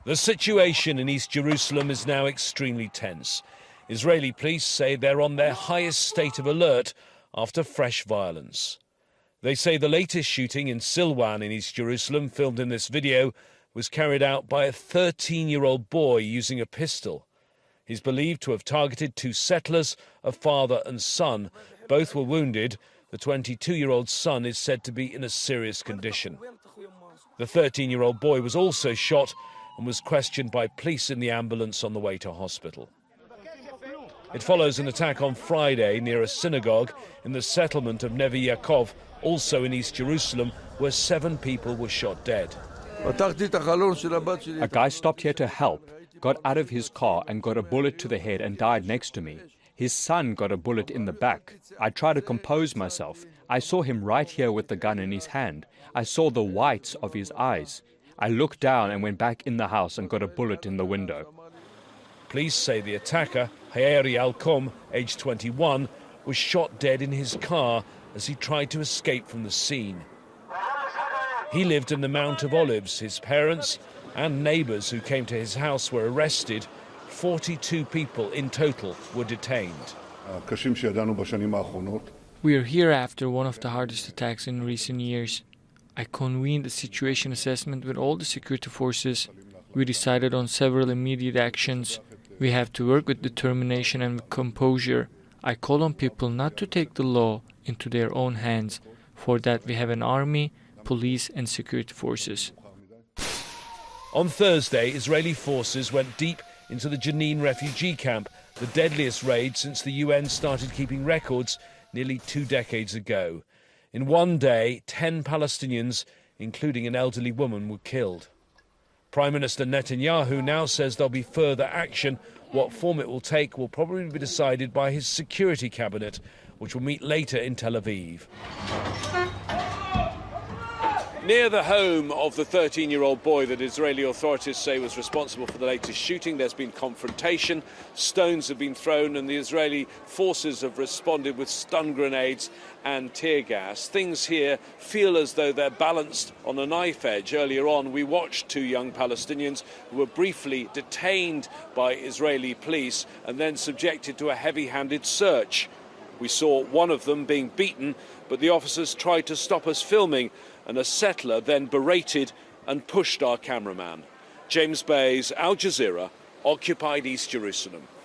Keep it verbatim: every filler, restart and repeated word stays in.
The situation in East Jerusalem is now extremely tense. Israeli police say they're on their highest state of alert after fresh violence. They say the latest shooting in Silwan in East Jerusalem, filmed in this video, was carried out by a thirteen-year-old boy using a pistol. He's believed to have targeted two settlers, a father and son. Both were wounded. The twenty-two-year-old son is said to be in a serious condition. The thirteen-year-old boy was also shot and was questioned by police in the ambulance on the way to hospital. It follows an attack on Friday near a synagogue in the settlement of Neve Yaakov, also in East Jerusalem, where seven people were shot dead. A guy stopped here to help, got out of his car and got a bullet to the head and died next to me. His son got a bullet in the back. I tried to compose myself. I saw him right here with the gun in his hand. I saw the whites of his eyes. I looked down and went back in the house and got a bullet in the window. Police say the attacker, Hayeri Alkom, aged twenty-one, was shot dead in his car as he tried to escape from the scene. He lived in the Mount of Olives. His parents and neighbours who came to his house were arrested. forty-two people in total were detained. We are here after one of the hardest attacks in recent years. I convened a situation assessment with all the security forces. We decided on several immediate actions. We have to work with determination and with composure. I call on people not to take the law into their own hands. For that we have an army, police and security forces. On Thursday, Israeli forces went deep into the Jenin refugee camp, the deadliest raid since the U N started keeping records nearly two decades ago. In one day, ten Palestinians, including an elderly woman, were killed. Prime Minister Netanyahu now says there'll be further action. What form it will take will probably be decided by his security cabinet, which will meet later in Tel Aviv. Near the home of the thirteen-year-old boy that Israeli authorities say was responsible for the latest shooting, there's been confrontation. Stones have been thrown and the Israeli forces have responded with stun grenades and tear gas. Things here feel as though they're balanced on a knife edge. Earlier on, we watched two young Palestinians who were briefly detained by Israeli police and then subjected to a heavy-handed search. We saw one of them being beaten, but the officers tried to stop us filming, and a settler then berated and pushed our cameraman. James Bays, Al Jazeera, occupied East Jerusalem.